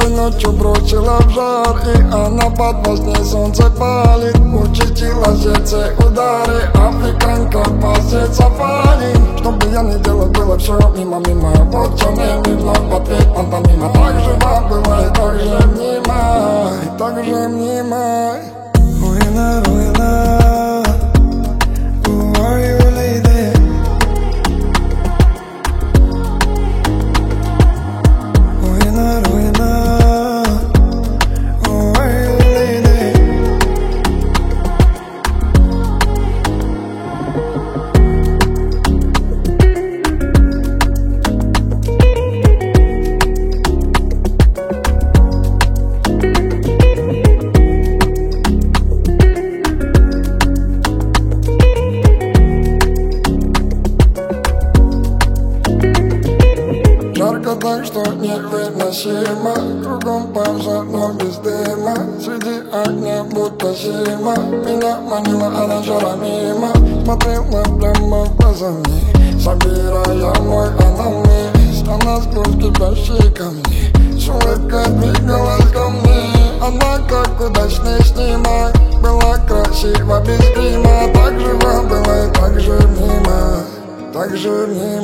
Этой ночью бросила в жар, и она под воздей солнце палит. Участила сердце удары, африканка пасет сафари. Что бы я ни делал, было все мимо-мимо. Вот все не вновь в ответ пантомима. Так жива была и так же мнима, и так же мнима. Руина, руина, who are you, lady? Руина, руина, who are you, lady? Жарко так, что невыносимо. Кругом пожар, но без дыма. Среди огня будто зима. Меня манила она жара мимо. Смотрела прямо в глаза мне, собирая мой анамнез. Она сквозь кипящие камни с улыбкой двигалась ко мне. Она как удачный снимок, была красива без грима. Так жива была и так же мимо, так же мимо.